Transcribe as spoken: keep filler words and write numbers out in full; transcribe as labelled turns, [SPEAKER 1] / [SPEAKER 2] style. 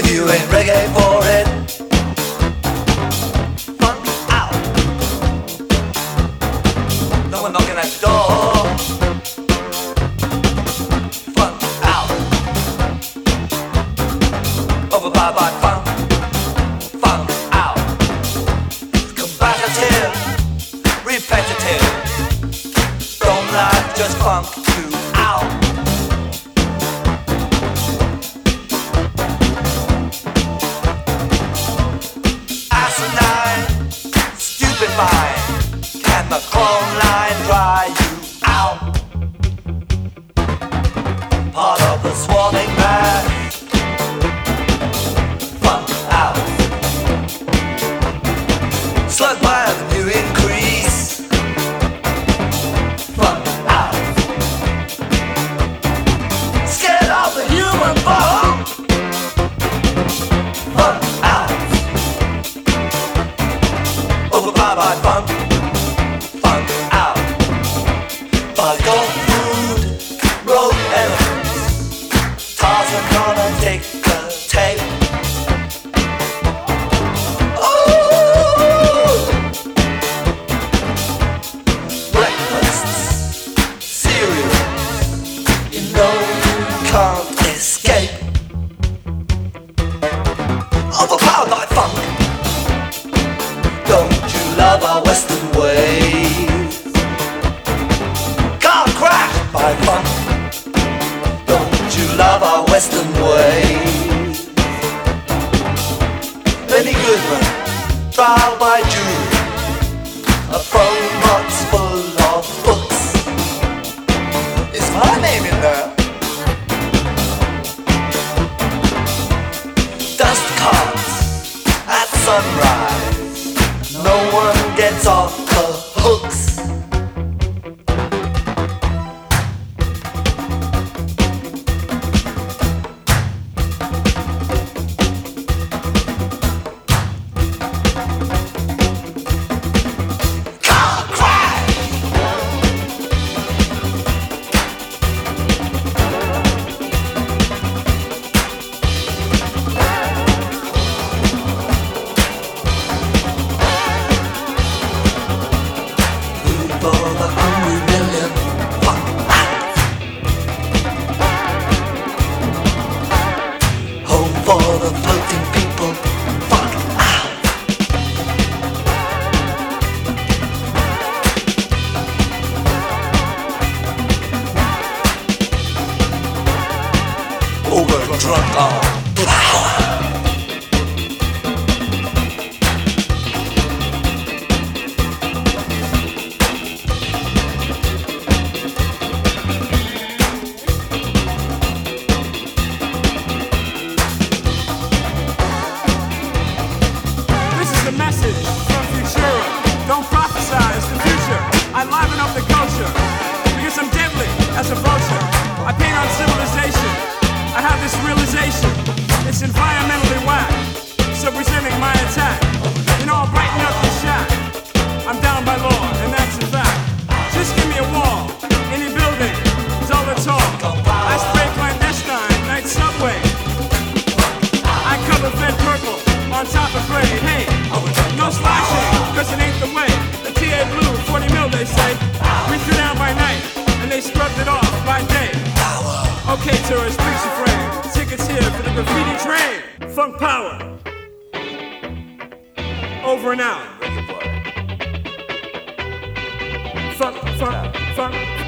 [SPEAKER 1] You ain't reggae for it. Funk out. No one knocking at the door. Funk out. Over by by funk. Funk out. Combative. Repetitive. Don't like just funk you out. Can the clone line dry you out? Part of the swarming mass. Funk out. Slug by the new increase. Funk out. Scared of the human bomb. Funk out. Over bye bye funk. Take the tape. Ooh. Breakfasts, cereal. You know you can't escape. Overpowered by funk. Don't you love our Western ways? Car crashed by funk. Don't you love our Western ways? Benny Goodman, trial by jury, a phone box full of books. Is my name in there? Dust carts at sunrise. No one gets off the hooks. For the floating people, funk out. Overdrunk on power.
[SPEAKER 2] Message from Futura. Don't prophesy, it's the future. I liven up the culture because I'm deadly as a vulture. I paint on civilization. I have this realization. It's environmentally whack. So presenting my attack. You know, I'll brighten up the shack. I'm down by law, and that's a fact. Just give me a wall. Any building is all that's all. I spray clandestine, night subway. I cover fed purple on top of gray. Hey, no slashing, cause it ain't the way. The T A blue, forty mil they say. We threw down by night, and they scrubbed it off by day. Okay, tourists, please refrain. Tickets here for the graffiti train. Funk power. Over and out. Funk, funk, funk.